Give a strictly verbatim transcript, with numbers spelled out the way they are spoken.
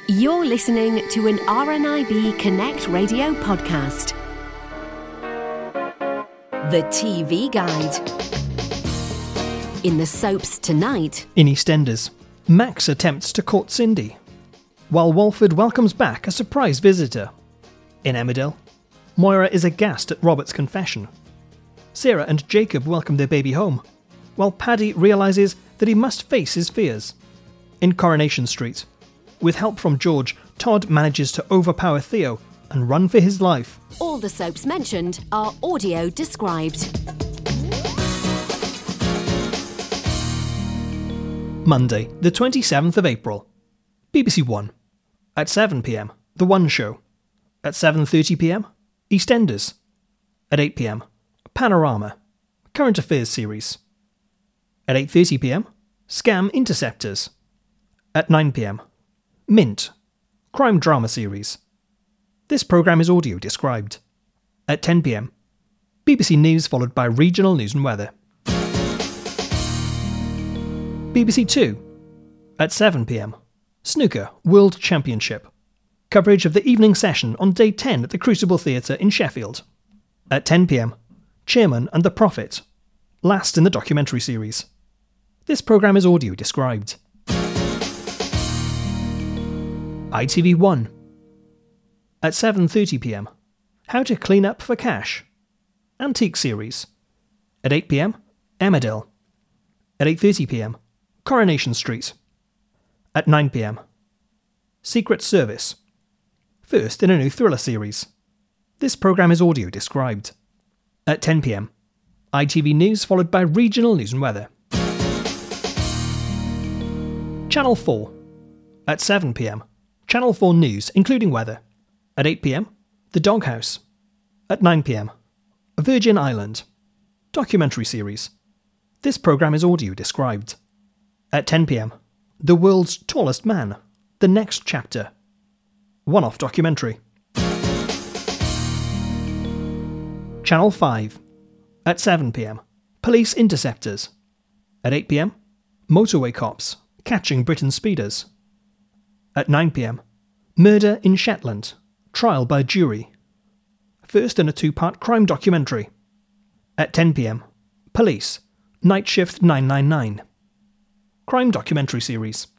You're listening to an R N I B Connect radio podcast. The T V Guide. In the soaps tonight. In EastEnders, Max attempts to court Cindy, while Walford welcomes back a surprise visitor. In Emmerdale, Moira is aghast at Robert's confession. Sarah and Jacob welcome their baby home, while Paddy realises that he must face his fears. In Coronation Street, with help from George, Todd manages to overpower Theo and run for his life. All the soaps mentioned are audio described. Monday, the twenty-seventh of April. B B C One. At seven p m, The One Show. At seven thirty p m, EastEnders. At eight p m, Panorama, Current Affairs series. At eight thirty p m, Scam Interceptors. At nine p m, Mint, crime drama series. This programme is audio described. At ten p m, B B C News followed by regional news and weather. B B C Two. At seven p m, Snooker World Championship. Coverage of the evening session on day ten at the Crucible Theatre in Sheffield. At ten p m, Chairman and the Prophet, last in the documentary series. This programme is audio described. I T V One. At seven thirty p m, How to Clean Up for Cash, Antique series. At eight p m, Emmerdale. At eight thirty p m, Coronation Street. At nine p m, Secret Service, first in a new thriller series. This programme is audio described. At ten p m, I T V News followed by regional news and weather. Channel four. At seven p m, Channel four News, including weather. At eight p m, The Doghouse. At nine p m, Virgin Island, documentary series. This programme is audio described. At ten p m, The World's Tallest Man, the next chapter. One-off documentary. Channel five. At seven p m, Police Interceptors. At eight p m, Motorway Cops, catching Britain speeders. At nine p m, Murder in Shetland, trial by jury. First in a two-part crime documentary. At ten p m, Police, Night Shift nine nine nine. Crime documentary series.